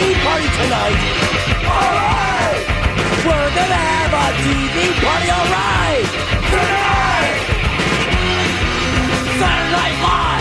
TV party tonight. Alright! We're gonna have a TV party, alright! Tonight! Saturday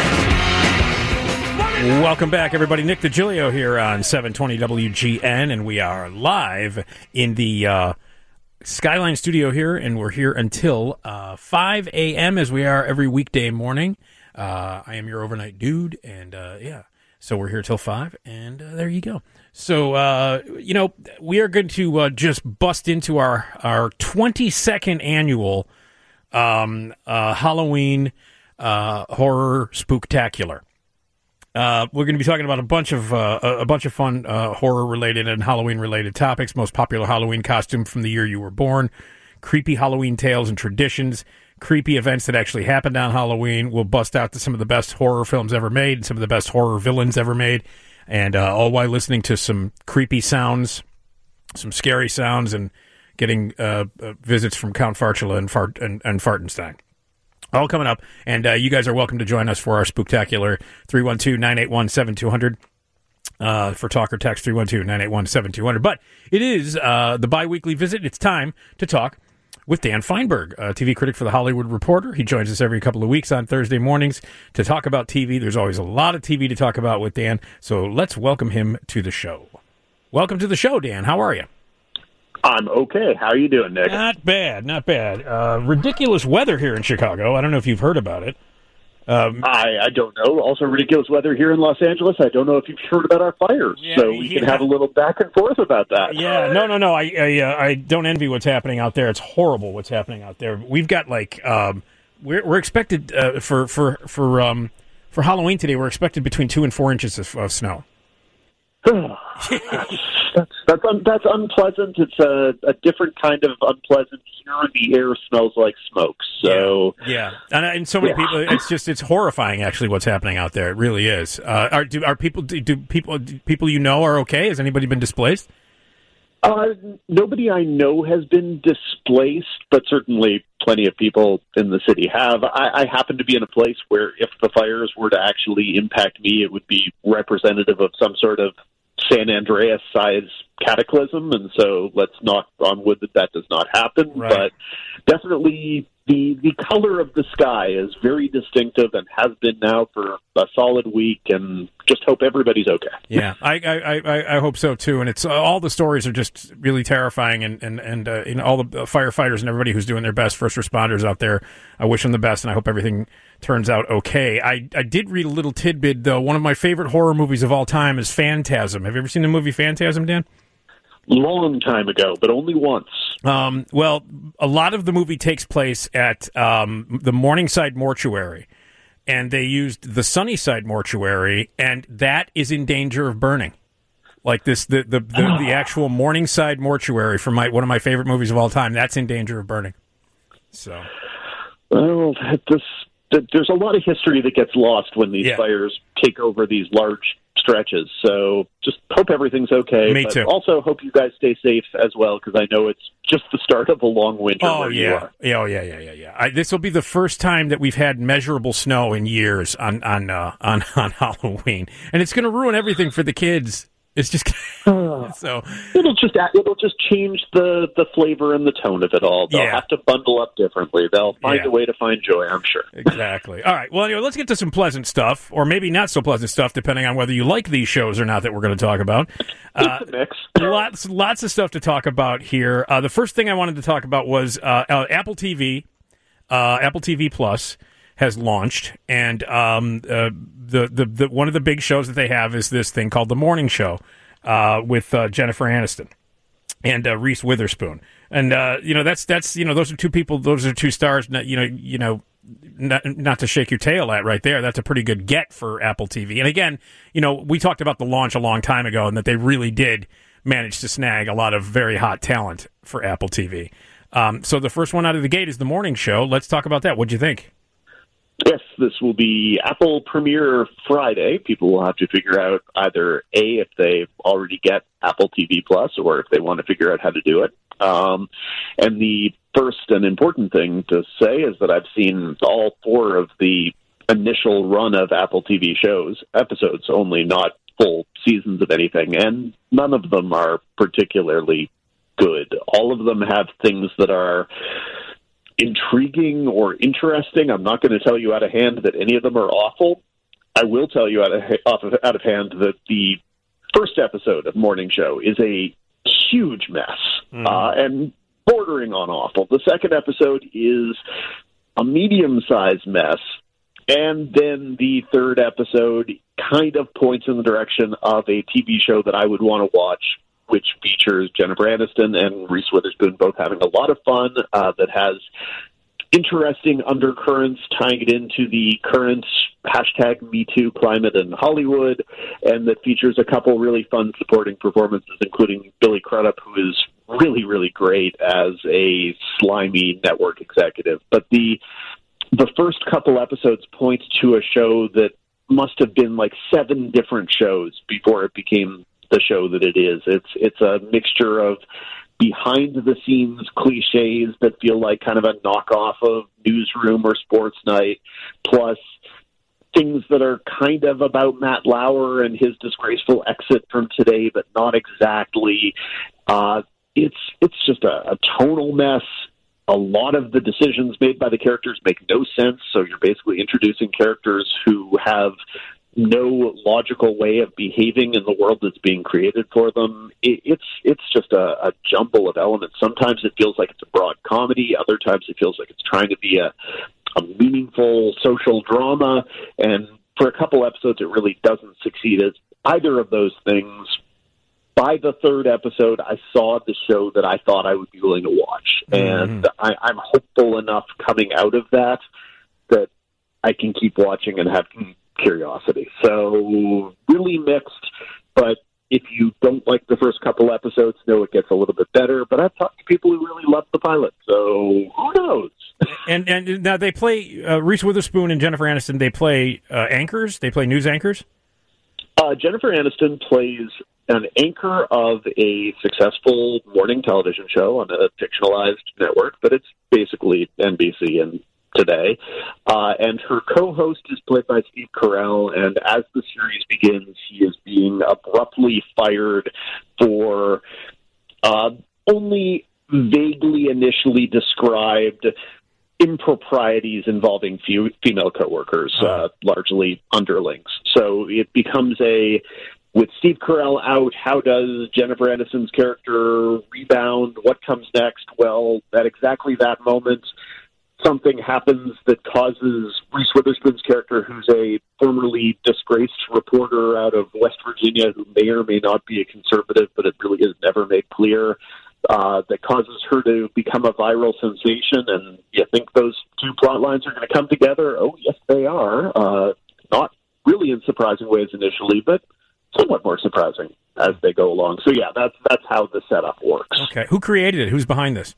Night Live! Welcome back, everybody. Nick DiGilio here on 720 WGN, and we are live in the Skyline studio here, and we're here until 5 a.m. as we are every weekday morning. I am your overnight dude, and so we're here till 5, and there you go. So, we are going to just bust into our 22nd annual Halloween horror spooktacular. We're going to be talking about a bunch of fun horror-related and Halloween-related topics. Most popular Halloween costume from the year you were born, creepy Halloween tales and traditions, creepy events that actually happened on Halloween. We'll bust out to some of the best horror films ever made and some of the best horror villains ever made, and all while listening to some creepy sounds, some scary sounds, and getting visits from Count Farchula and Fartenstein. All coming up, and you guys are welcome to join us for our spooktacular 312-981-7200 for talk or text 312-981-7200. But it is the bi-weekly visit. It's time to talk with Dan Feinberg, a TV critic for The Hollywood Reporter. He joins us every couple of weeks on Thursday mornings to talk about TV. There's always a lot of TV to talk about with Dan, so let's welcome him to the show. Welcome to the show, Dan. How are you? I'm okay. How are you doing, Nick? Not bad, not bad. Ridiculous weather here in Chicago. I don't know if you've heard about it. I don't know. Also ridiculous weather here in Los Angeles. I don't know if you've heard about our fires, so we can have a little back and forth about that. Yeah, no. I don't envy what's happening out there. It's horrible what's happening out there. We've got we're expected for Halloween today. We're expected between 2 and 4 inches of snow. That's unpleasant. It's a different kind of unpleasant. Here the air smells like smoke. So yeah. And so many people. It's horrifying. Actually, what's happening out there? It really is. Do people you know are okay? Has anybody been displaced? Nobody I know has been displaced, but certainly plenty of people in the city have. I happen to be in a place where if the fires were to actually impact me, it would be representative of some sort of San Andreas-size cataclysm, and so let's knock on wood that does not happen. Right. But definitely the color of the sky is very distinctive and has been now for a solid week, and just hope everybody's okay. Yeah, I hope so too. And it's all the stories are just really terrifying, and all the firefighters and everybody who's doing their best, first responders out there, I wish them the best, and I hope everything turns out okay. I did read a little tidbit, though. One of my favorite horror movies of all time is Phantasm. Have you ever seen the movie Phantasm, Dan? Long time ago, but only once. Well, a lot of the movie takes place at the Morningside Mortuary, and they used the Sunnyside Mortuary, and that is in danger of burning. Like the actual Morningside Mortuary from one of my favorite movies of all time, that's in danger of burning. So, well, there's a lot of history that gets lost when these fires take over these large stretches. So just hope everything's okay. Me too. Also hope you guys stay safe as well, because I know it's just the start of a long winter. Oh, where yeah. You are. Yeah. This will be the first time that we've had measurable snow in years on Halloween, and it's going to ruin everything for the kids. It's just so it'll just change the flavor and the tone of it all. They'll have to bundle up differently. They'll find a way to find joy, I'm sure. Exactly. All right. Well, anyway, let's get to some pleasant stuff, or maybe not so pleasant stuff, depending on whether you like these shows or not that we're going to talk about. It's a mix. Lots of stuff to talk about here. The first thing I wanted to talk about was Apple TV. Apple TV Plus has launched, and the one of the big shows that they have is this thing called The Morning Show with Jennifer Aniston and Reese Witherspoon, and that's those are two people, those are two stars. Not to shake your tail at right there. That's a pretty good get for Apple TV. And again, we talked about the launch a long time ago, and that they really did manage to snag a lot of very hot talent for Apple TV. So the first one out of the gate is The Morning Show. Let's talk about that. What'd you think? Yes, this will be Apple Premiere Friday. People will have to figure out either A, if they already get Apple TV Plus, or if they want to figure out how to do it. And the first and important thing to say is that I've seen all 4 of the initial run of Apple TV shows, episodes only, not full seasons of anything, and none of them are particularly good. All of them have things that are intriguing or interesting. I'm not going to tell you out of hand that any of them are awful. I will tell you out of hand that the first episode of Morning Show is a huge mess and bordering on awful. The second episode is a medium-sized mess, and then the third episode kind of points in the direction of a TV show that I would want to watch, which features Jennifer Aniston and Reese Witherspoon both having a lot of fun, that has interesting undercurrents tying it into the current #MeToo climate in Hollywood, and that features a couple really fun supporting performances, including Billy Crudup, who is really, really great as a slimy network executive. But the first couple episodes point to a show that must have been like 7 different shows before it became the show that it is. It's a mixture of behind-the-scenes cliches that feel like kind of a knockoff of Newsroom or Sports Night, plus things that are kind of about Matt Lauer and his disgraceful exit from Today, but not exactly. It's just a tonal mess. A lot of the decisions made by the characters make no sense, so you're basically introducing characters who have no logical way of behaving in the world that's being created for them. It's just a jumble of elements. Sometimes it feels like it's a broad comedy. Other times it feels like it's trying to be a meaningful social drama. And for a couple episodes, it really doesn't succeed as either of those things. By the third episode, I saw the show that I thought I would be willing to watch. And I'm hopeful enough coming out of that I can keep watching and have curiosity. So really mixed, but if you don't like the first couple episodes, no, it gets a little bit better. But I've talked to people who really love the pilot, so who knows? And now they play, Reese Witherspoon and Jennifer Aniston, they play anchors? They play news anchors? Jennifer Aniston plays an anchor of a successful morning television show on a fictionalized network, but it's basically NBC and Today. And her co-host is played by Steve Carell, and as the series begins, he is being abruptly fired for only vaguely initially described improprieties involving female coworkers, largely underlings. So it becomes with Steve Carell out, how does Jennifer Aniston's character rebound? What comes next? Well, at exactly that moment, something happens that causes Reese Witherspoon's character, who's a formerly disgraced reporter out of West Virginia who may or may not be a conservative, but it really is never made clear, that causes her to become a viral sensation. And you think those two plot lines are going to come together? Oh, yes, they are. Not really in surprising ways initially, but somewhat more surprising as they go along. So, yeah, that's how the setup works. Okay. Who created it? Who's behind this?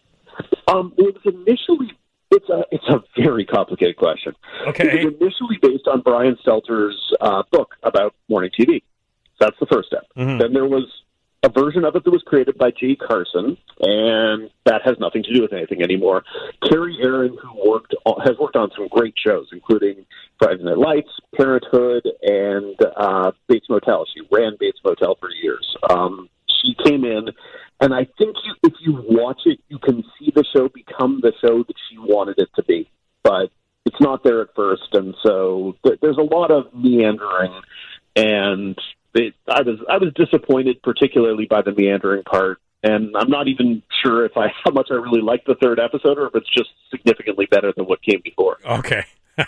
It was initially, it's a very complicated question. Okay. It was initially based on Brian Stelter's book about morning TV. That's the first step. Mm-hmm. Then there was a version of it that was created by Jay Carson, and that has nothing to do with anything anymore. Carrie Aaron, who has worked on some great shows, including Friday Night Lights, Parenthood, and Bates Motel. She ran Bates Motel for years. She came in, and I think if you watch it, you can see the show become the show that she wanted it to be. But it's not there at first, and so there's a lot of meandering, and I was disappointed, particularly by the meandering part, and I'm not even sure how much I really liked the third episode, or if it's just significantly better than what came before. Okay.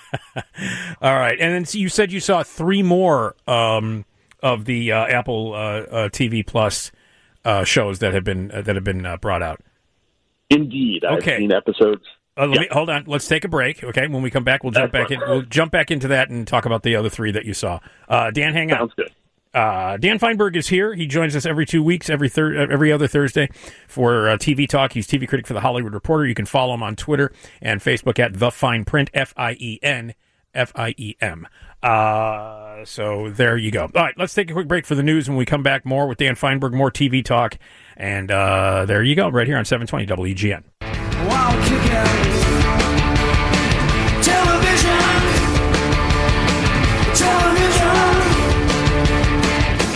All right. And then you said you saw 3 more of the Apple TV Plus shows that have been brought out. Indeed. Okay. I've seen episodes. Hold on. Let's take a break. Okay. When we come back, we'll jump back in. We'll jump back into that and talk about the other 3 that you saw. Dan, hang on. Sounds good. Dan Feinberg is here. He joins us every 2 weeks, every other Thursday for TV Talk. He's TV critic for The Hollywood Reporter. You can follow him on Twitter and Facebook at The Fine Print, FIEN, FIEM. So there you go. All right, let's take a quick break for the news. When we come back, more with Dan Feinberg, more TV Talk. And there you go, right here on 720 WGN. Wow, television.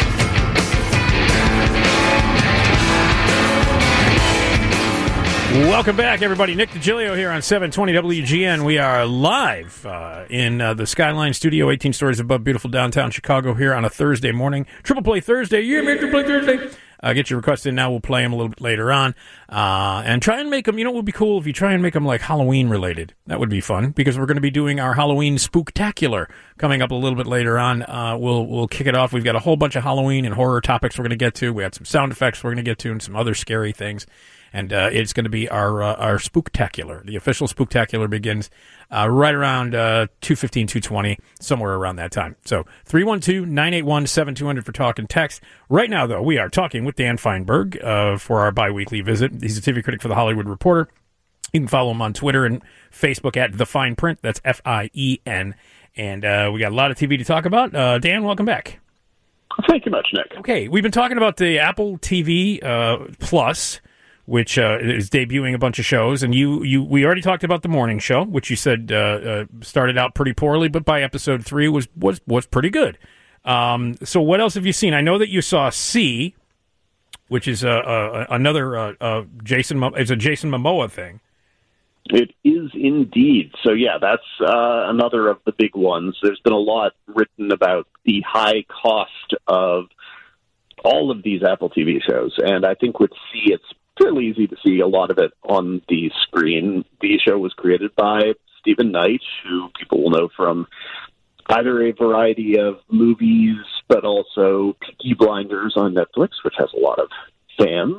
Welcome back, everybody. Nick DiGilio here on 720 WGN. We are live in the Skyline Studio, 18 stories above beautiful downtown Chicago here on a Thursday morning. Triple Play Thursday. Yeah, man, Triple Play Thursday. Get your requests in now. We'll play them a little bit later on. And try and make them, what would be cool if you try and make them like Halloween related. That would be fun because we're going to be doing our Halloween Spooktacular coming up a little bit later on. We'll kick it off. We've got a whole bunch of Halloween and horror topics we're going to get to. We had some sound effects we're going to get to and some other scary things. And it's going to be our Spooktacular. The official Spooktacular begins right around 2:15, 2:20, somewhere around that time. So 312-981-7200 for talk and text. Right now, though, we are talking with Dan Feinberg for our biweekly visit. He's a TV critic for The Hollywood Reporter. You can follow him on Twitter and Facebook at The Fine Print. That's F-I-E-N. And we got a lot of TV to talk about. Dan, welcome back. Thank you much, Nick. Okay, we've been talking about the Apple TV Plus, which is debuting a bunch of shows, and we already talked about the morning show, which you said started out pretty poorly, but by episode 3 was pretty good. So what else have you seen? I know that you saw C, which is another Jason Momoa thing. It is indeed. So yeah, that's another of the big ones. There's been a lot written about the high cost of all of these Apple TV shows, and I think with C, it's fairly easy to see a lot of it on the screen. The show was created by Stephen Knight, who people will know from either a variety of movies, but also Peaky Blinders on Netflix, which has a lot of fans.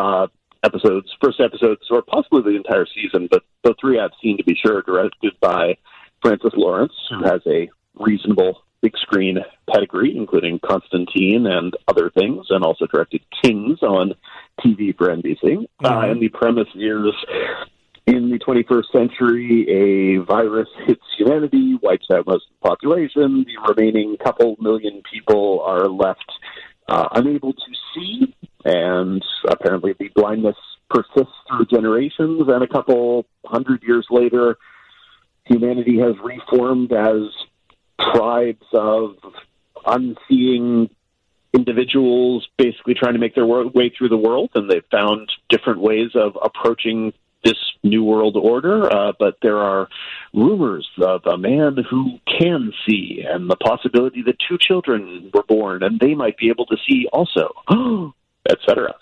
First episodes, or possibly the entire season, but the 3 I've seen to be sure, directed by Francis Lawrence, who has a reasonable big screen pedigree, including Constantine and other things, and also directed Kings on TV for NBC. And the premise is, in the 21st century, a virus hits humanity, wipes out most of the population. The remaining couple million people are left unable to see, and apparently the blindness persists through generations, and a couple hundred years later, humanity has reformed as tribes of unseeing individuals basically trying to make their way through the world, and they've found different ways of approaching this new world order, but there are rumors of a man who can see, and the possibility that 2 children were born, and they might be able to see also, etc.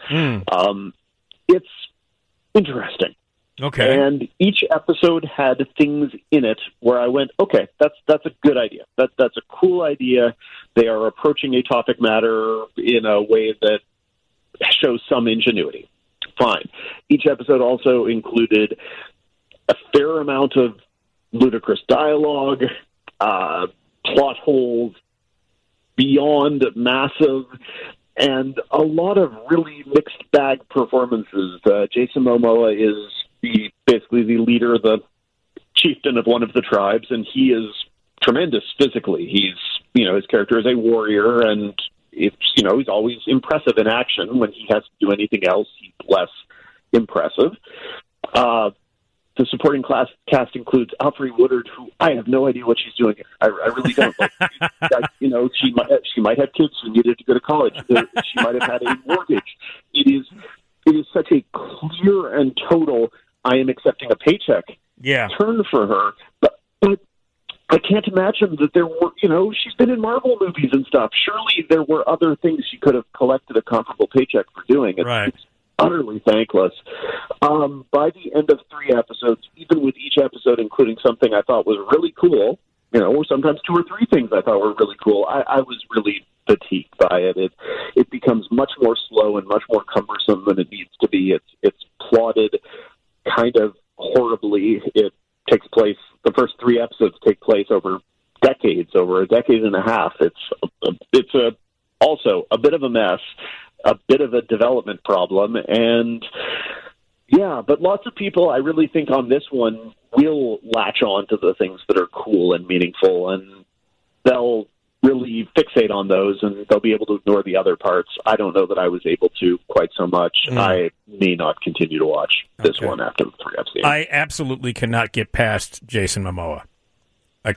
It's interesting. Okay. And each episode had things in it where I went, okay, that's a good idea. That's a cool idea. They are approaching a topic matter in a way that shows some ingenuity. Fine. Each episode also included a fair amount of ludicrous dialogue, plot holes beyond massive, and a lot of really mixed bag performances. Jason Momoa is basically the leader, the chieftain of one of the tribes, and he is tremendous physically. His character is a warrior, and he's always impressive in action. When he has to do anything else, he's less impressive. The supporting cast includes Alfre Woodard, who I have no idea what she's doing. I really don't. She might have kids who needed to go to college. She might have had a mortgage. It is such a clear and total, I am accepting a paycheck turn for her. But I can't imagine that there were, she's been in Marvel movies and stuff. Surely there were other things she could have collected a comparable paycheck for doing. It's utterly thankless. By the end of 3 episodes, even with each episode including something I thought was really cool, or sometimes 2 or 3 things I thought were really cool, I was really fatigued by it. It becomes much more slow and much more cumbersome than it needs to be. It's plotted kind of horribly. It takes place, the first 3 episodes take place over a decade and a half. It's also a bit of a mess, a bit of a development problem, and but lots of people, I really think on this one, will latch on to the things that are cool and meaningful, and they'll really fixate on those, and they'll be able to ignore the other parts. I don't know that I was able to quite so much. I may not continue to watch this one after the 3 episodes. I absolutely cannot get past Jason Momoa. I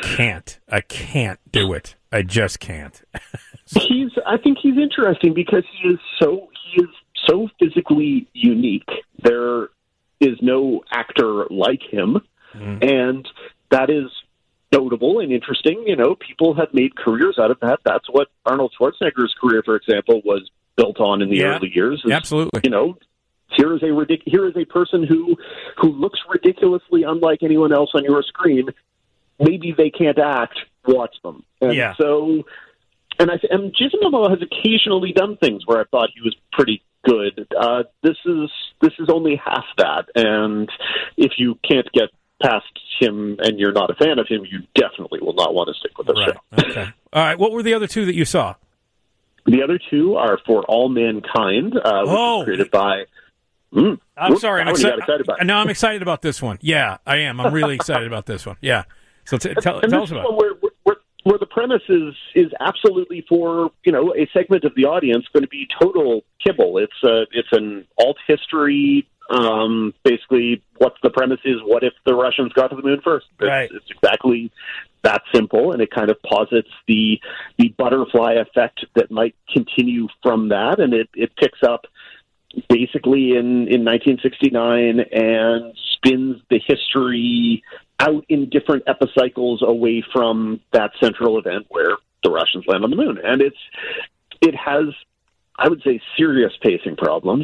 can't do it. I just can't. I think he's interesting because he is so physically unique. is no actor like him, and that is notable and interesting. You know, people have made careers out of that. That's what Arnold Schwarzenegger's career, for example, was built on in the early years. Absolutely. You know, here is a person who looks ridiculously unlike anyone else on your screen. Maybe they can't act. Watch them. And so, and Jason Momoa has occasionally done things where I thought he was pretty good. This is only half that, and if you can't get past him and you're not a fan of him, you definitely will not want to stick with the show. Okay. All right. What were the other two that you saw? The other two are For All Mankind, which was created by... I'm sorry. I'm excited about it. No, I'm excited about this one. Yeah, I am. I'm really excited about this one. Yeah. So tell us about it. Where the premise is absolutely for, you know, a segment of the audience going to be total kibble. It's an alt history. Basically, what the premise is: what if the Russians got to the moon first? It's exactly that simple, and it kind of posits the butterfly effect that might continue from that, and it picks up basically in 1969 and spins the history out in different epicycles away from that central event where the Russians land on the moon. And it has, I would say, serious pacing problems,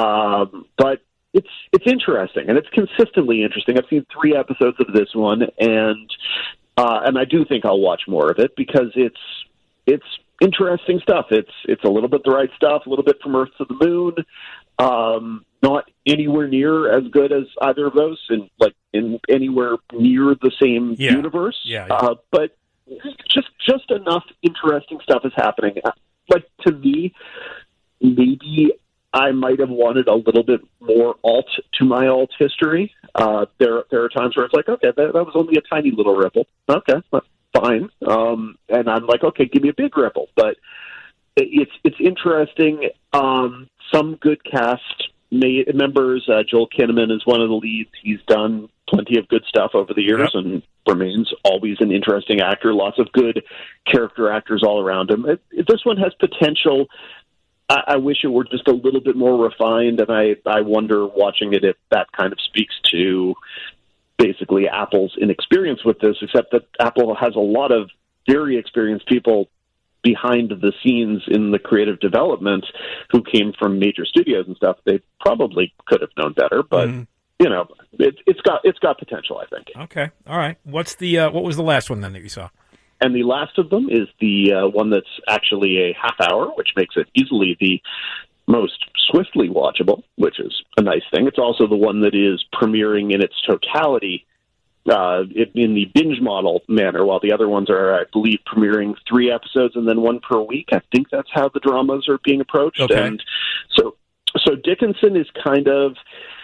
but it's interesting, and it's consistently interesting. I've seen 3 episodes of this one, and I do think I'll watch more of it because it's interesting stuff. It's a little bit the right stuff, a little bit from Earth to the Moon. Not anywhere near as good as either of those, in anywhere near the same universe. But just enough interesting stuff is happening. To me, maybe I might have wanted a little bit more alt to my alt history. There are times where it's like, okay, that was only a tiny little ripple. Okay, fine. And I'm like, okay, give me a big ripple. But it's interesting. Some good cast members. Joel Kinnaman is one of the leads. He's done plenty of good stuff over the years and remains always an interesting actor. Lots of good character actors all around him. This one has potential. I wish it were just a little bit more refined, and I wonder, watching it, if that kind of speaks to basically Apple's inexperience with this, except that Apple has a lot of very experienced people behind the scenes in the creative development who came from major studios and stuff. They probably could have known better, but you know, it's got potential, I think. Okay, all right. What was the last one then that you saw? And the last of them is the one that's actually a half hour, which makes it easily the most swiftly watchable, which is a nice thing. It's also the one that is premiering in its totality in the binge model manner, while the other ones are, I believe, premiering 3 episodes and then 1 per week. I think that's how the dramas are being approached. Okay. And so Dickinson is kind of,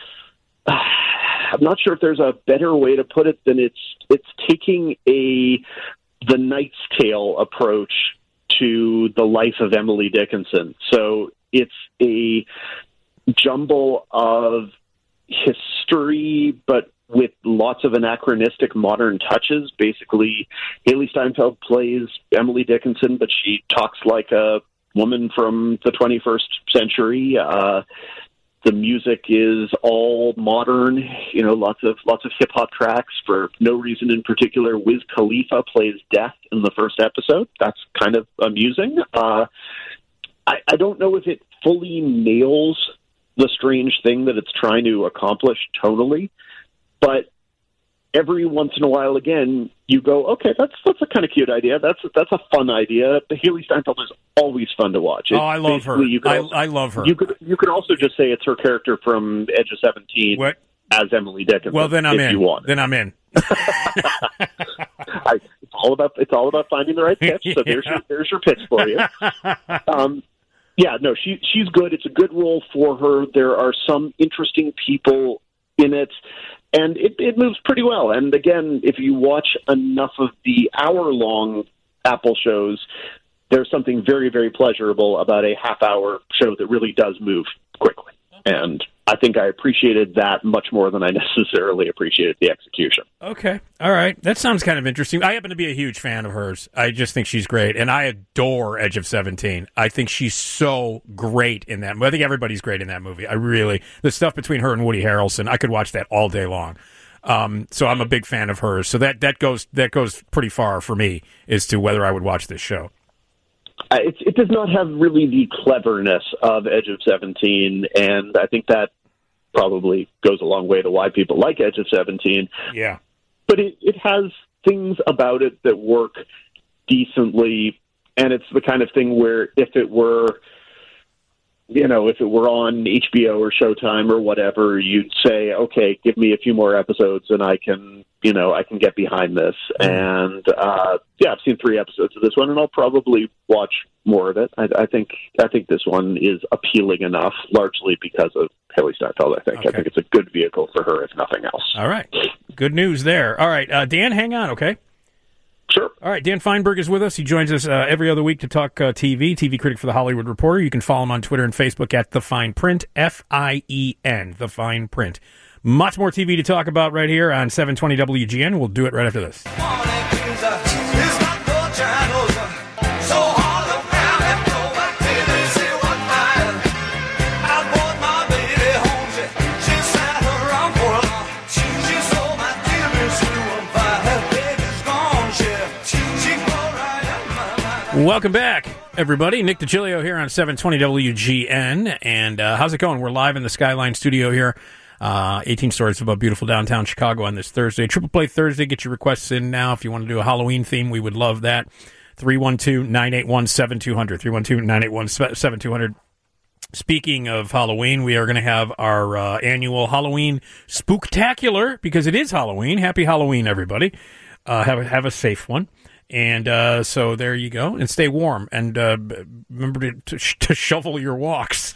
I'm not sure if there's a better way to put it than it's taking the Knight's Tale approach to the life of Emily Dickinson. So it's a jumble of history, but with lots of anachronistic modern touches. Basically, Haley Steinfeld plays Emily Dickinson, but she talks like a woman from the 21st century. The music is all modern, you know, lots of hip hop tracks for no reason in particular. Wiz Khalifa plays Death in the first episode. That's kind of amusing. I don't know if it fully nails the strange thing that it's trying to accomplish tonally, but every once in a while, again, you go, okay, that's a kind of cute idea. That's a fun idea. Haley Steinfeld is always fun to watch. I love her. I love her. You could also just say it's her character from Edge of 17 as Emily Dickinson. Well, then I'm in. You want. Then I'm in. It's all about finding the right pitch. So there's your pitch for you. Yeah, no, she's good. It's a good role for her. There are some interesting people in it, and it moves pretty well. And again, if you watch enough of the hour-long Apple shows, there's something very, very pleasurable about a half-hour show that really does move quickly. And I think I appreciated that much more than I necessarily appreciated the execution. Okay. All right. That sounds kind of interesting. I happen to be a huge fan of hers. I just think she's great. And I adore Edge of 17. I think she's so great in that movie. I think everybody's great in that movie. The stuff between her and Woody Harrelson, I could watch that all day long. So I'm a big fan of hers. So that goes pretty far for me as to whether I would watch this show. It does not have really the cleverness of Edge of 17, and I think that probably goes a long way to why people like Edge of 17. Yeah. But it has things about it that work decently, and it's the kind of thing where if it were on HBO or Showtime or whatever, you'd say, okay, give me a few more episodes and I can get behind this. And I've seen 3 episodes of this one, and I'll probably watch more of it. I think this one is appealing enough, largely because of Haley Steinfeld. I think it's a good vehicle for her, if nothing else. All right, good news there. All right, Dan, hang on, okay? Sure. All right, Dan Feinberg is with us. He joins us every other week to talk TV critic for The Hollywood Reporter. You can follow him on Twitter and Facebook at The Fine Print, F-I-E-N, The Fine Print. Much more TV to talk about right here on 720 WGN. We'll do it right after this. Welcome back, everybody. Nick DiGilio here on 720 WGN. And how's it going? We're live in the Skyline studio here. 18 stories above beautiful downtown Chicago on this Thursday. Triple Play Thursday. Get your requests in now. If you want to do a Halloween theme, we would love that. 312-981-7200. 312-981-7200. Speaking of Halloween, we are going to have our annual Halloween Spooktacular, because it is Halloween. Happy Halloween, everybody. Have a safe one. And so there you go. And stay warm. And remember to shovel your walks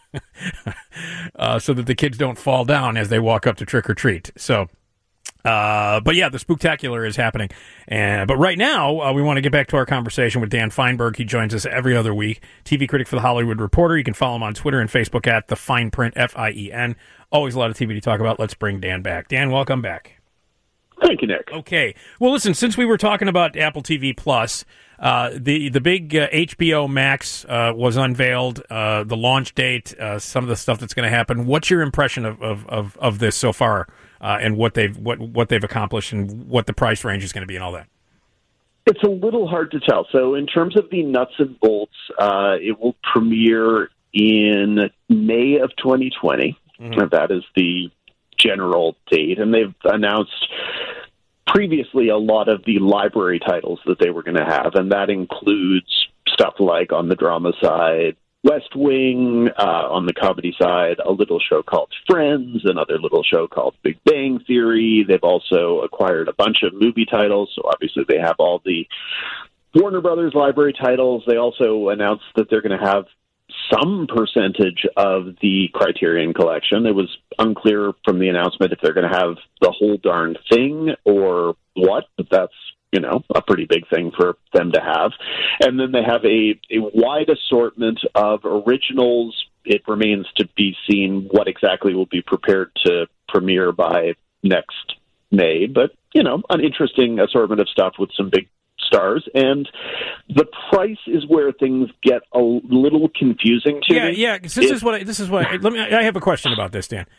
so that the kids don't fall down as they walk up to trick or treat. So, but yeah, the Spooktacular is happening. But right now, we want to get back to our conversation with Dan Feinberg. He joins us every other week, TV critic for The Hollywood Reporter. You can follow him on Twitter and Facebook at The Fine Print, F-I-E-N. Always a lot of TV to talk about. Let's bring Dan back. Dan, welcome back. Thank you, Nick. Okay. Well, listen, since we were talking about Apple TV Plus, the big HBO Max was unveiled, the launch date, some of the stuff that's going to happen. What's your impression of this so far, and what they've accomplished, and what the price range is going to be, and all that? It's a little hard to tell. So in terms of the nuts and bolts, it will premiere in May of 2020. Mm-hmm. That is the general date, and they've announced previously a lot of the library titles that they were going to have, and that includes stuff like, on the drama side, West Wing, on the comedy side, a little show called Friends, another little show called Big Bang Theory. They've also acquired a bunch of movie titles, so obviously they have all the Warner Brothers library titles. They also announced that they're going to have some percentage of the Criterion Collection. It was unclear from the announcement if they're going to have the whole darn thing or what, but that's, a pretty big thing for them to have. And then they have a wide assortment of originals. It remains to be seen what exactly will be prepared to premiere by next May, but, an interesting assortment of stuff with some big stars, and the price is where things get a little confusing to me. Yeah. This is what. I have a question about this, Dan.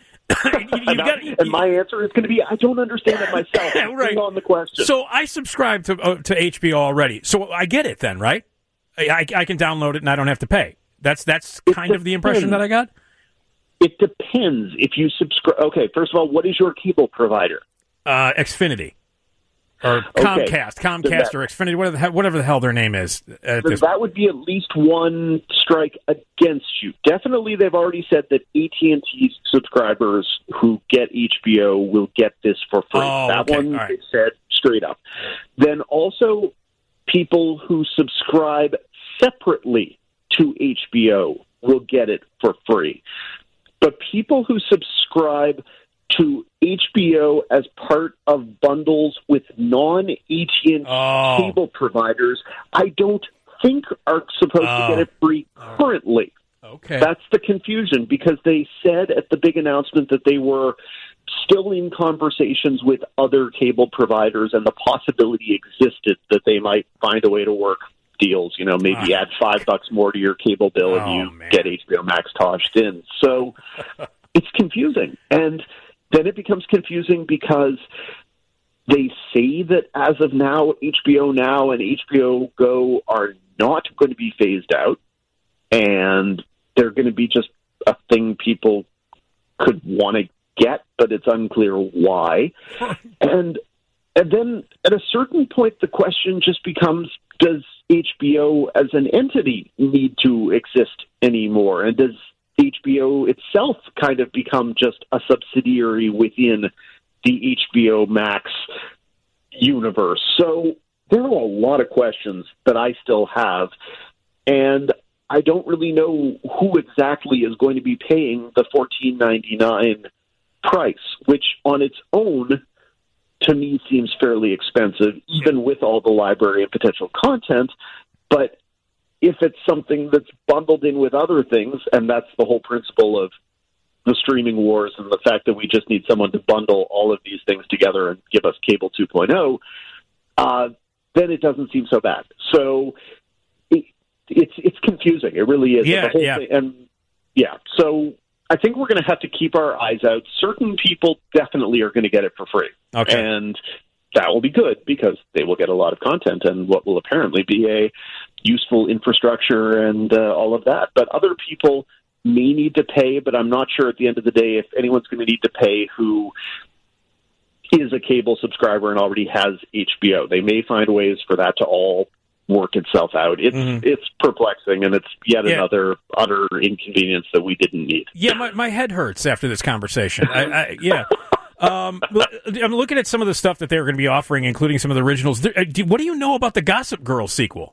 And my answer is going to be, I don't understand it myself. Right. On the question. So I subscribe to HBO already, so I get it then, right? I can download it and I don't have to pay. That's kind of the impression that I got. It depends if you subscribe. Okay, first of all, what is your cable provider? Xfinity. Or Comcast or Xfinity, whatever the hell their name is. That would be at least one strike against you. Definitely, they've already said that AT&T subscribers who get HBO will get this for free. They said straight up. Then also, people who subscribe separately to HBO will get it for free. But people who subscribe to HBO as part of bundles with non-AT&T cable providers, I don't think are supposed to get it free currently. Okay. That's the confusion, because they said at the big announcement that they were still in conversations with other cable providers, and the possibility existed that they might find a way to work deals, maybe add $5 more to your cable bill and you get HBO Max toshed in. So it's confusing. And then it becomes confusing because they say that as of now, HBO Now and HBO Go are not going to be phased out, and they're going to be just a thing people could want to get, but it's unclear why. And then at a certain point, the question just becomes, does HBO as an entity need to exist anymore? And does HBO itself kind of become just a subsidiary within the HBO Max universe? So there are a lot of questions that I still have, and I don't really know who exactly is going to be paying the $14.99 price, which on its own, to me, seems fairly expensive, even with all the library and potential content. But if it's something that's bundled in with other things, and that's the whole principle of the streaming wars and the fact that we just need someone to bundle all of these things together and give us cable 2.0, then it doesn't seem so bad. So it's confusing. It really is. Yeah, the whole thing, and so I think we're going to have to keep our eyes out. Certain people definitely are going to get it for free. Okay. And that will be good because they will get a lot of content and what will apparently be a useful infrastructure and all of that. But other people may need to pay, but I'm not sure at the end of the day if anyone's going to need to pay who is a cable subscriber and already has HBO. They may find ways for that to all work itself out. It's perplexing, and it's yet another utter inconvenience that we didn't need. Yeah, my head hurts after this conversation. I'm looking at some of the stuff that they're going to be offering, including some of the originals. What do you know about the Gossip Girl sequel?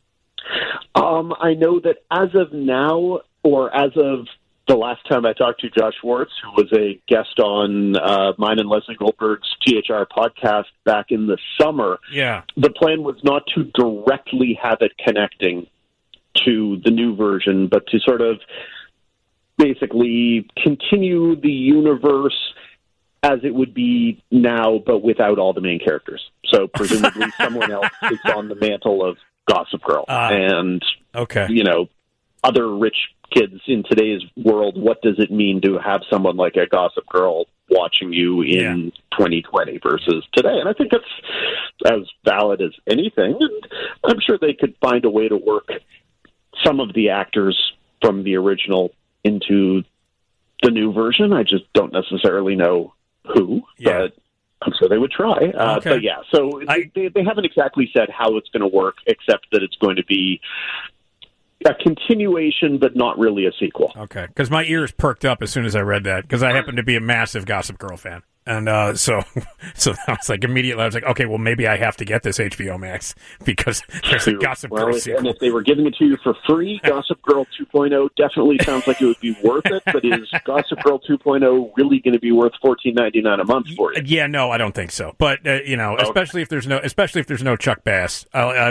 I know that as of now, or as of the last time I talked to Josh Schwartz, who was a guest on mine and Leslie Goldberg's THR podcast back in the summer, the plan was not to directly have it connecting to the new version, but to sort of basically continue the universe as it would be now, but without all the main characters. So presumably someone else is on the mantle of Gossip Girl. And, other rich kids in today's world, what does it mean to have someone like a Gossip Girl watching you in 2020 versus today? And I think that's as valid as anything. And I'm sure they could find a way to work some of the actors from the original into the new version. I just don't necessarily know who, but I'm sure they would try. But so they haven't exactly said how it's going to work, except that it's going to be a continuation, but not really a sequel. Okay, because my ears perked up as soon as I read that, because I happen to be a massive Gossip Girl fan. And so I was like, immediately, I was like, okay, well, maybe I have to get this HBO Max because there's a Gossip Girl sequel. And if they were giving it to you for free, Gossip Girl 2.0 definitely sounds like it would be worth it, but is Gossip Girl 2.0 really going to be worth $14.99 a month for you? Yeah, no, I don't think so. But, especially if there's no Chuck Bass.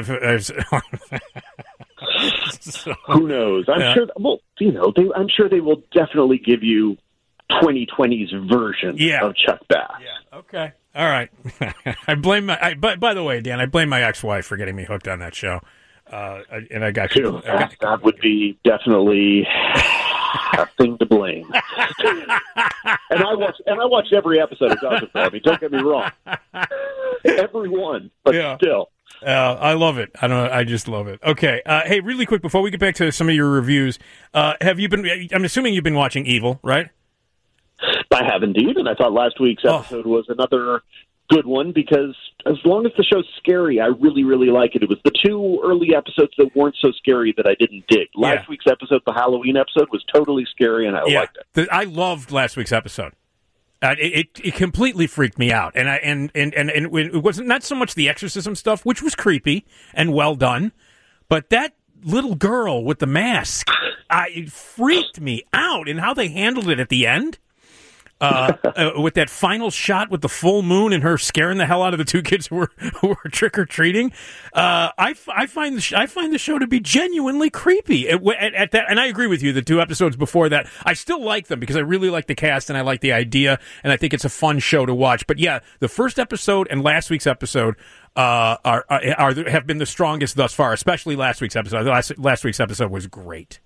Who knows? I'm sure. Well, I'm sure they will definitely give you 2020's version of Chuck Bass. Yeah. Okay. All right. I blame my. By the way, Dan, I blame my ex-wife for getting me hooked on that show. And I got you. That would be definitely a thing to blame. And I watched every episode of Gossip Girl. I mean, don't get me wrong. Every one, but still. I love it. I just love it. Okay. Hey, really quick before we get back to some of your reviews, have you been? I'm assuming you've been watching Evil, right? I have indeed, and I thought last week's episode was another good one because as long as the show's scary, I really, really like it. It was the two early episodes that weren't so scary that I didn't dig. Last week's episode, the Halloween episode, was totally scary, and I liked it. I loved last week's episode. It completely freaked me out, and it wasn't not so much the exorcism stuff, which was creepy and well done, but that little girl with the mask, it freaked me out, and how they handled it at the end. with that final shot with the full moon and her scaring the hell out of the two kids who were trick or treating. I find the show to be genuinely creepy at that. And I agree with you. The 2 episodes before that, I still like them because I really like the cast and I like the idea, and I think it's a fun show to watch. But yeah, the first episode and last week's episode have been the strongest thus far, especially last week's episode. Last week's episode was great.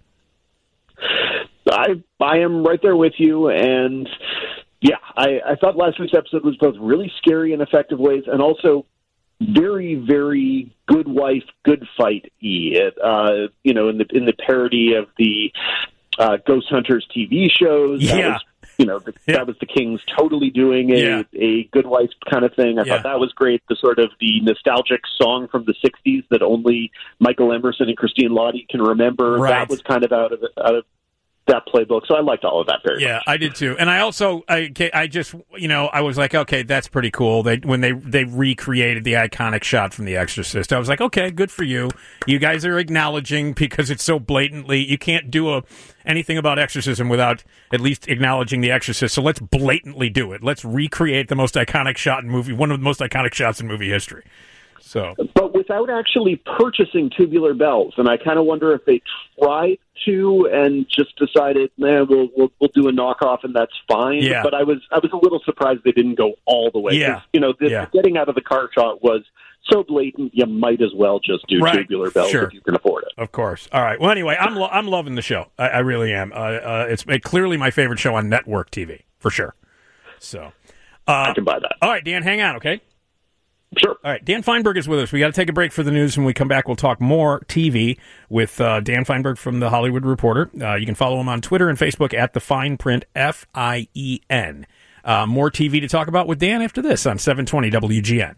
I am right there with you, and yeah, I thought last week's episode was both really scary in effective ways and also very, very good wife, good fight-y. In the parody of the Ghost Hunters TV shows. Yeah. That was the Kings totally doing a good wife kind of thing. I thought that was great. The sort of the nostalgic song from the 60s that only Michael Emerson and Christine Lottie can remember. Right. That was kind of out of that playbook. So I liked all of that very much. Yeah, I did too. And I also, I was like, okay, that's pretty cool. When they recreated the iconic shot from The Exorcist, I was like, okay, good for you. You guys are acknowledging, because it's so blatantly, you can't do anything about exorcism without at least acknowledging The Exorcist. So let's blatantly do it. Let's recreate the most iconic shot in movie, one of the most iconic shots in movie history. So, but without actually purchasing Tubular Bells, and I kind of wonder if they tried to and just decided, we'll do a knockoff and that's fine. Yeah. But I was a little surprised they didn't go all the way. Yeah. The getting out of the car shot was so blatant. You might as well just do Tubular Bells if you can afford it. Of course. All right. Well, anyway, I'm loving the show. I really am. It's clearly my favorite show on network TV for sure. So I can buy that. All right, Dan, hang on, okay? Sure. All right, Dan Feinberg is with us. We got to take a break for the news. When we come back, we'll talk more TV with Dan Feinberg from The Hollywood Reporter. You can follow him on Twitter and Facebook at The Fine Print, FIEN. More TV to talk about with Dan after this on 720 WGN.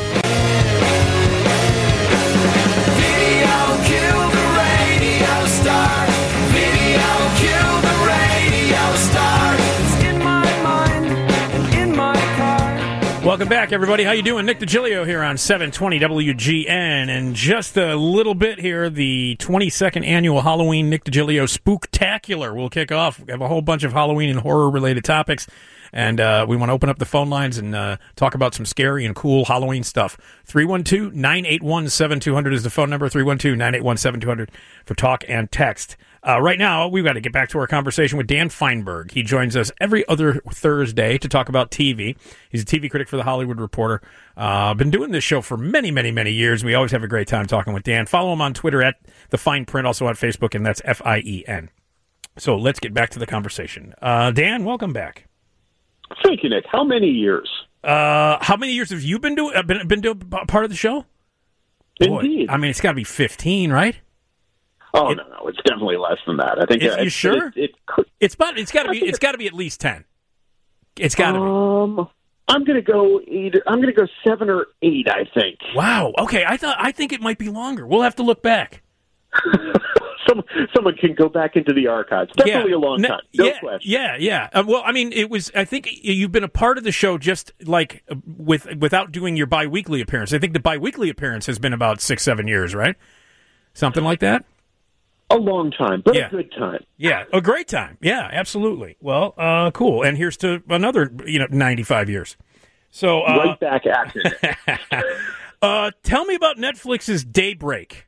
Video killed the radio star. Video killed the radio star. It's in my mind and in my car. Welcome back, everybody. How you doing? Nick DiGilio here on 720 WGN. And just a little bit here, the 22nd annual Halloween Nick DiGilio Spooktacular will kick off. We have a whole bunch of Halloween and horror-related topics. And we want to open up the phone lines and talk about some scary and cool Halloween stuff. 312-981-7200 is the phone number. 312-981-7200 for talk and text. Right now, we've got to get back to our conversation with Dan Feinberg. He joins us every other Thursday to talk about TV. He's a TV critic for The Hollywood Reporter. Been doing this show for many, many, many years. We always have a great time talking with Dan. Follow him on Twitter at The Fine Print, also on Facebook, and that's FIEN. So let's get back to the conversation. Dan, welcome back. Thank you, Nick. How many years? How many years have you been doing part of the show? Indeed. Boy, I mean, it's got to be 15, right? Oh, no, it's definitely less than that. I think. You sure? It's got to be at least 10. It's got to be. I'm going to go 8. I'm going to go 7 or 8. I think. Wow. Okay. I think it might be longer. We'll have to look back. Someone can go back into the archives. Definitely a long time. No question. Yeah. Well, I mean, it was. I think you've been a part of the show just like without doing your biweekly appearance. I think the biweekly appearance has been about 6-7 years, right? Something like that. A long time, but a good time. Yeah, a great time. Yeah, absolutely. Well, cool. And here's to another, 95 years. So right back at it. Tell me about Netflix's Daybreak.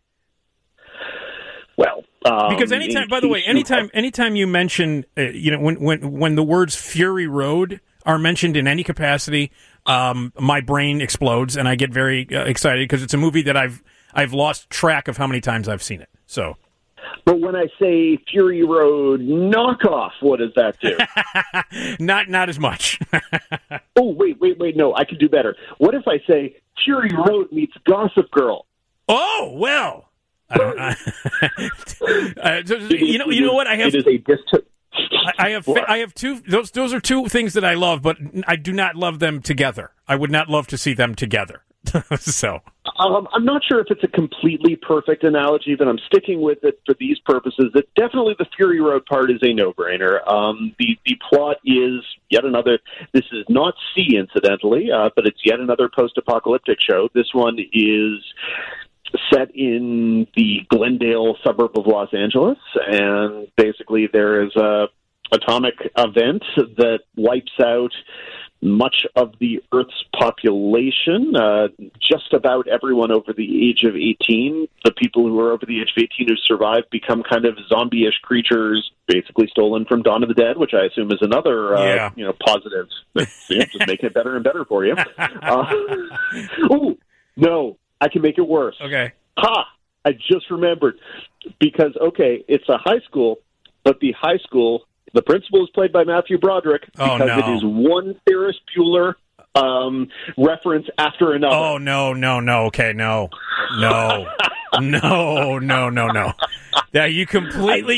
Well, because anytime you mention, when the words Fury Road are mentioned in any capacity, my brain explodes and I get very excited because it's a movie that I've lost track of how many times I've seen it. So. But when I say Fury Road knockoff, what does that do? Not as much. Oh, wait, no, I can do better. What if I say Fury Road meets Gossip Girl? Oh, well. I don't. You know what? I have. It is I have two. Those are two things that I love, but I do not love them together. I would not love to see them together. So I'm not sure if it's a completely perfect analogy, but I'm sticking with it for these purposes. That definitely the Fury Road part is a no-brainer. The plot is yet another. This is not C, incidentally, but it's yet another post-apocalyptic show. This one is set in the Glendale suburb of Los Angeles, and basically there is a atomic event that wipes out much of the Earth's population, just about everyone over the age of 18. The people who are over the age of 18 who survive become kind of zombie-ish creatures, basically stolen from Dawn of the Dead, which I assume is another positive. Just making it better and better for you. Oh, no, I can make it worse. Okay. Ha! I just remembered. Because, okay, it's a high school, but the high school... The principal is played by Matthew Broderick because it is one Ferris Bueller reference after another. Oh, no. Okay, no. Yeah, you completely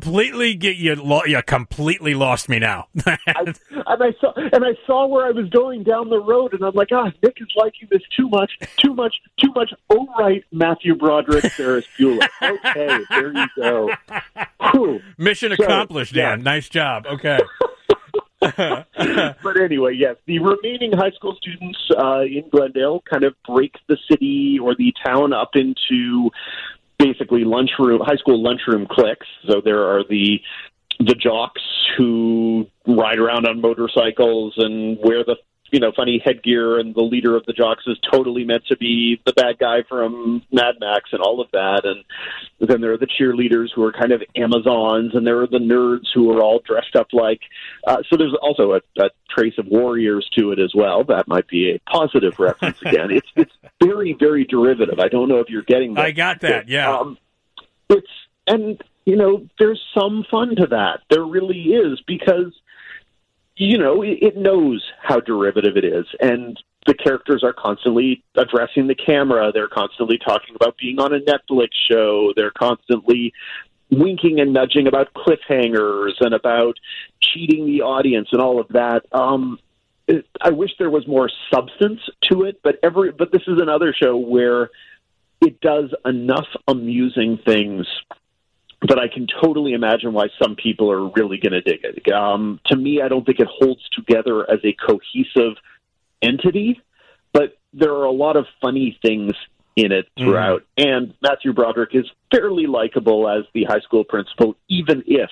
lost me now. I saw where I was going down the road, and I'm like, Nick is liking this too much. Oh, right, Matthew Broderick, Ferris Bueller. Okay, there you go. Whew. Mission accomplished, Dan. Yeah. Nice job. Okay. But anyway, yes, the remaining high school students in Glendale kind of break the city or the town up into basically high school lunchroom cliques. So there are the jocks who ride around on motorcycles and wear the funny headgear, and the leader of the jocks is totally meant to be the bad guy from Mad Max and all of that. And then there are the cheerleaders who are kind of Amazons, and there are the nerds who are all dressed up like. So there's also a trace of warriors to it as well. That might be a positive reference again. It's very, very derivative. I don't know if you're getting that. I got that, yeah. There's some fun to that. There really is, because it knows how derivative it is, and the characters are constantly addressing the camera. They're constantly talking about being on a Netflix show. They're constantly winking and nudging about cliffhangers and about cheating the audience and all of that. I wish there was more substance to it, but this is another show where it does enough amusing things that I can totally imagine why some people are really going to dig it. To me, I don't think it holds together as a cohesive entity, but there are a lot of funny things in it throughout. And Matthew Broderick is fairly likable as the high school principal, even if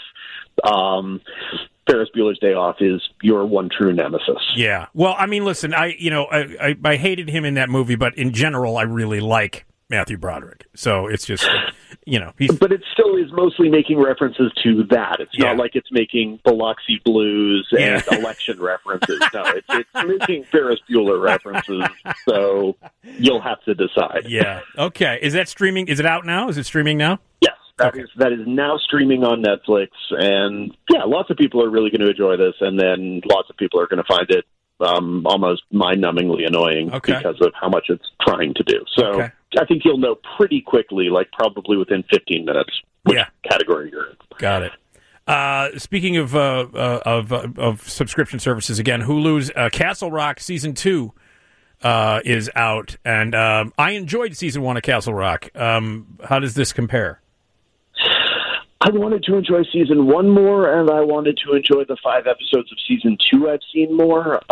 Ferris Bueller's Day Off is your one true nemesis. Yeah. Well, I mean, listen, I hated him in that movie, but in general, I really like Matthew Broderick. So it's just, But it still is mostly making references to that. It's not like it's making Biloxi Blues and election references. No, it's making Ferris Bueller references. So you'll have to decide. Yeah. Okay. Is that streaming? Is it out now? Is it streaming now? Yes. That is now streaming on Netflix. And lots of people are really going to enjoy this. And then lots of people are going to find it almost mind-numbingly annoying because of how much it's trying to do. So I think you'll know pretty quickly, like probably within 15 minutes, which category you're in. Got it. Speaking of subscription services, again, Hulu's Castle Rock Season 2 is out, and I enjoyed Season 1 of Castle Rock. How does this compare? I wanted to enjoy Season 1 more, and I wanted to enjoy the 5 episodes of Season 2 I've seen more.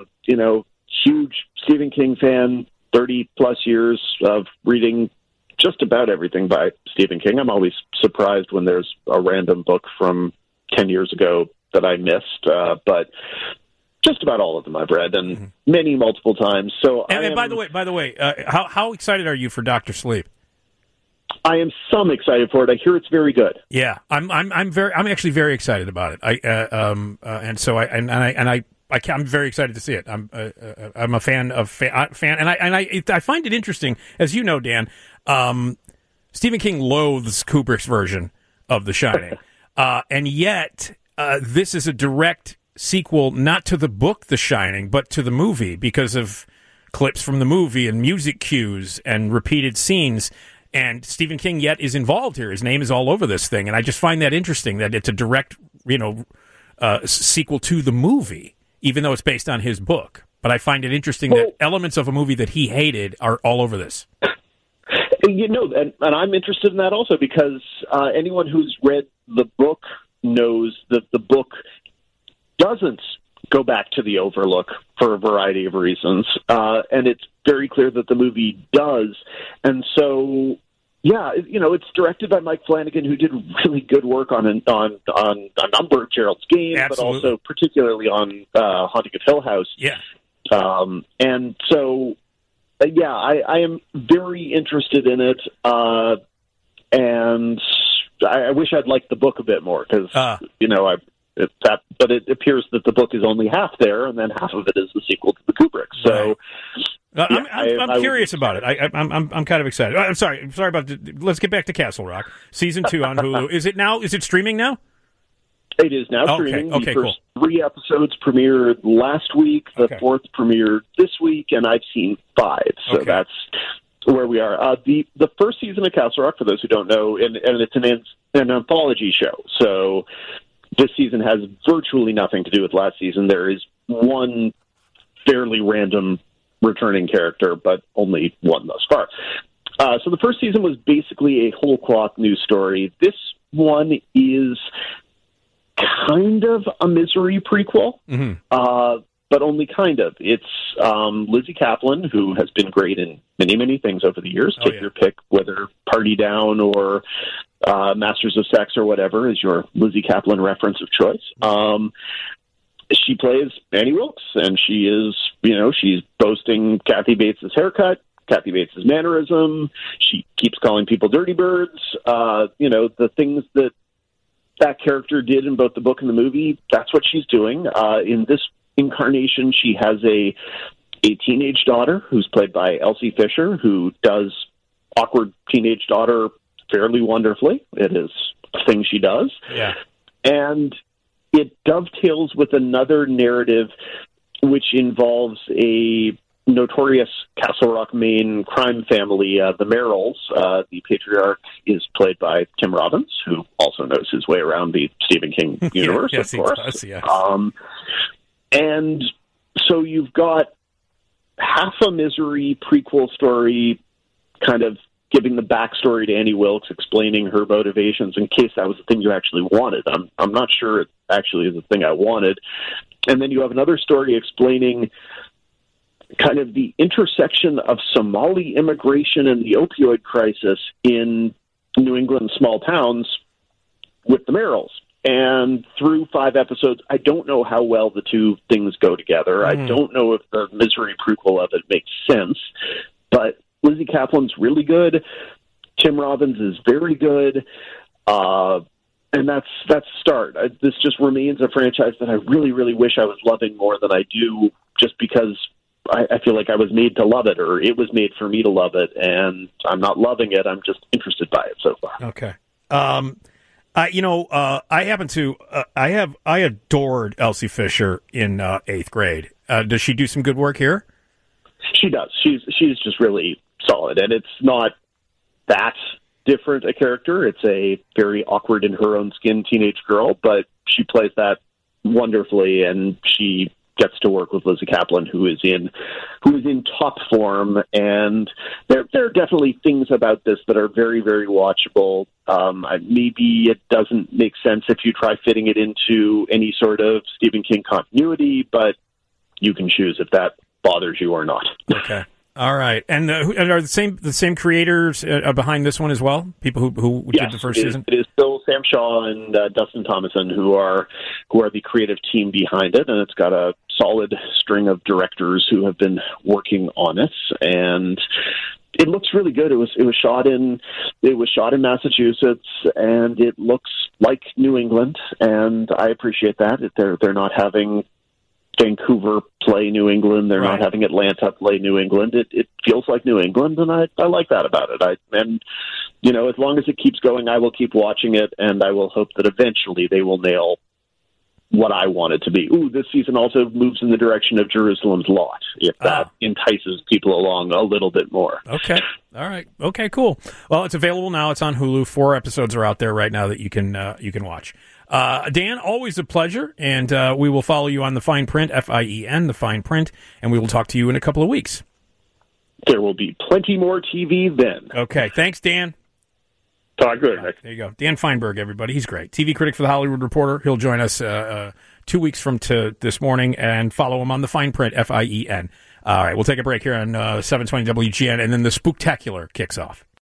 Huge Stephen King fan, 30-plus years of reading just about everything by Stephen King. I'm always surprised when there's a random book from 10 years ago that I missed, but just about all of them I've read, and many multiple times. So, and by the way, how excited are you for Dr. Sleep? I am excited for it. I hear it's very good. Yeah, I'm actually very excited about it. I'm very excited to see it. I'm a fan, and I find it interesting, as you know, Dan. Stephen King loathes Kubrick's version of The Shining, and yet this is a direct sequel, not to the book The Shining, but to the movie, because of clips from the movie and music cues and repeated scenes. And Stephen King yet is involved here. His name is all over this thing, and I just find that interesting that it's a direct, sequel to the movie, even though it's based on his book. But I find it interesting that elements of a movie that he hated are all over this. And I'm interested in that also, because anyone who's read the book knows that the book doesn't go back to the Overlook for a variety of reasons. And it's very clear that the movie does. And so, Yeah, it's directed by Mike Flanagan, who did really good work on a number of Gerald's Game, Absolutely. but also particularly on Haunting of Hill House. Yeah. And so, I am very interested in it, and I wish I'd liked the book a bit more because but it appears that the book is only half there, and then half of it is the sequel to the Kubrick. So. Right. I'm curious about it. I'm kind of excited. I'm sorry about. Let's get back to Castle Rock, season 2 on Hulu. Is it streaming now? It is now streaming. Okay, the first 3 episodes premiered last week. The 4th premiered this week, and I've seen 5. So that's where we are. The first season of Castle Rock, for those who don't know, and it's an anthology show. So this season has virtually nothing to do with last season. There is one fairly random returning character, but only one thus far. So the first season was basically a whole cloth news story. This one is kind of a Misery prequel, but only kind of. It's Lizzie Kaplan, who has been great in many, many things over the years. Take your pick, whether Party Down or Masters of Sex or whatever is your Lizzie Kaplan reference of choice. She plays Annie Wilkes, and she is, she's boasting Kathy Bates' haircut, Kathy Bates' mannerism. She keeps calling people dirty birds. The things that character did in both the book and the movie, that's what she's doing. In this incarnation, she has a teenage daughter who's played by Elsie Fisher, who does awkward teenage daughter fairly wonderfully. It is a thing she does. Yeah. And it dovetails with another narrative which involves a notorious Castle Rock, Maine crime family, the Merrills. The patriarch is played by Tim Robbins, who also knows his way around the Stephen King universe, yes, of course. He does, yes. And so you've got half a Misery prequel story kind of giving the backstory to Annie Wilkes, explaining her motivations in case that was the thing you actually wanted. I'm not sure it actually is the thing I wanted. And then you have another story explaining kind of the intersection of Somali immigration and the opioid crisis in New England small towns with the Merrills. And through 5 episodes, I don't know how well the two things go together. I don't know if the Misery prequel of it makes sense, but Lizzie Kaplan's really good. Tim Robbins is very good. And that's the start. This just remains a franchise that I really, really wish I was loving more than I do, just because I feel like I was made to love it, or it was made for me to love it, and I'm not loving it. I'm just interested by it so far. Okay. I adored Elsie Fisher in 8th grade. Does she do some good work here? She does. She's just really solid, and it's not that different a character. It's a very awkward in her own skin teenage girl, but she plays that wonderfully, and she gets to work with Lizzie Kaplan, who is in top form. And there are definitely things about this that are very, very watchable. Maybe it doesn't make sense if you try fitting it into any sort of Stephen King continuity, but you can choose if that bothers you or not. Okay. All right. And are the same creators behind this one as well? People who did the first season? It is still Sam Shaw and Dustin Thomason who are the creative team behind it, and it's got a solid string of directors who have been working on it, and it looks really good. It was shot in Massachusetts, and it looks like New England, and I appreciate that. They're not having Vancouver play New England. They're not having Atlanta play New England. It feels like New England, and I like that about it. As long as it keeps going, I will keep watching it, and I will hope that eventually they will nail what I want it to be. Ooh, this season also moves in the direction of Jerusalem's Lot, if that entices people along a little bit more. Okay. All right. Okay, cool. Well, it's available now. It's on Hulu. 4 episodes are out there right now that you can watch. Dan, always a pleasure, and we will follow you on The Fine Print, FIEN, The Fine Print, and we will talk to you in a couple of weeks. There will be plenty more TV then. Okay. Thanks, Dan. Talk good, Nick. There you go. Dan Feinberg, everybody. He's great. TV critic for The Hollywood Reporter. He'll join us 2 weeks from this morning, and follow him on The Fine Print, FIEN. All right, we'll take a break here on 720 WGN, and then the Spooktacular kicks off.